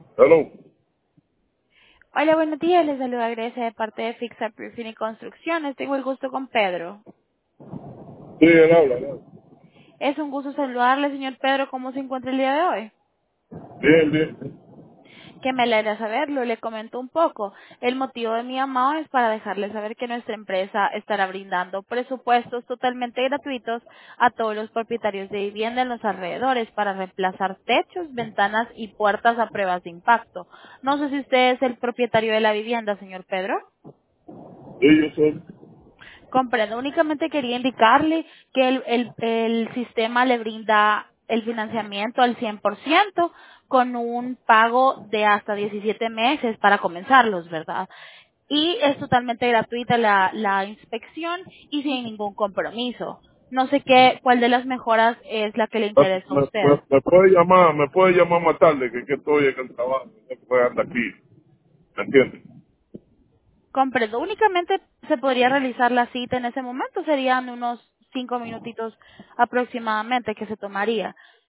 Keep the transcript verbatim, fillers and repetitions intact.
Hello. Hola, buenos días. Les saluda Grecia de parte de Fixa Roofing y Construcciones. Tengo el gusto con Pedro. Sí, él habla. él habla. Es un gusto saludarle, señor Pedro. ¿Cómo se encuentra el día de hoy? Bien, bien. Que me alegra saberlo. Le comento un poco. El motivo de mi llamado es para dejarle saber que nuestra empresa estará brindando presupuestos totalmente gratuitos a todos los propietarios de vivienda en los alrededores para reemplazar techos, ventanas y puertas a pruebas de impacto. No sé si usted es el propietario de la vivienda, señor Pedro. Sí, yo soy. Comprendo. Únicamente quería indicarle que el, el, el sistema le brinda el financiamiento al cien por ciento con un pago de hasta diecisiete meses para comenzarlos, ¿verdad? Y es totalmente gratuita la, la inspección y sin ningún compromiso. No sé qué, cuál de las mejoras es la que le Me, interesa a me, usted. me- me puede llamar, me puede llamar más tarde, que, que estoy en el trabajo, no puedo andar aquí. ¿Me entiendes? Comprendo. Únicamente se podría realizar la cita en ese momento. Serían unos cinco minutitos aproximadamente que se tomaría.